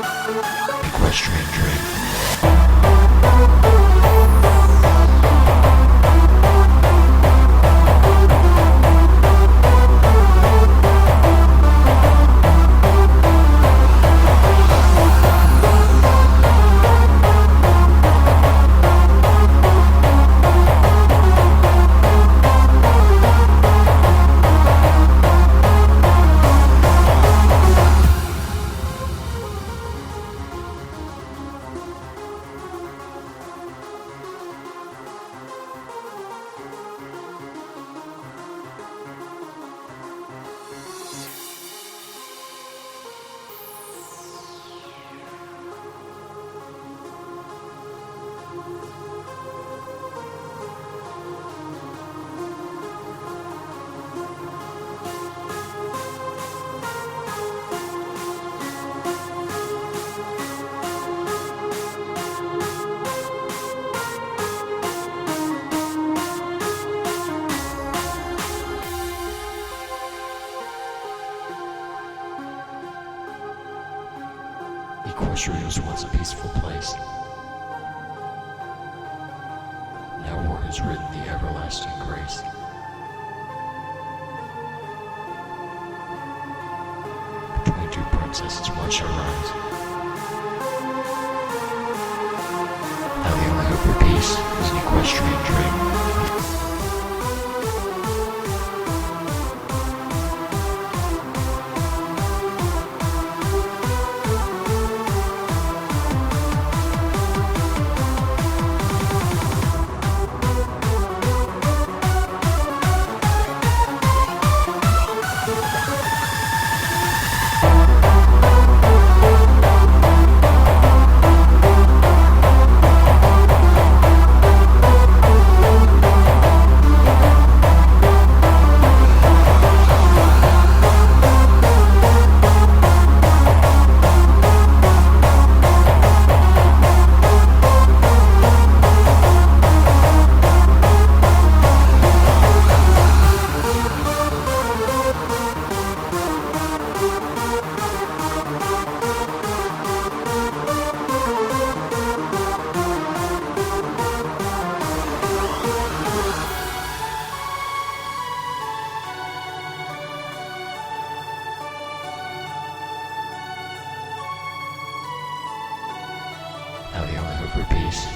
Equestrian Dream. Equestria was once a peaceful place. Now war has ridden the everlasting grace. Between two princesses much arise. Now the only hope for peace is an equestrian dream. Now the only hope for peace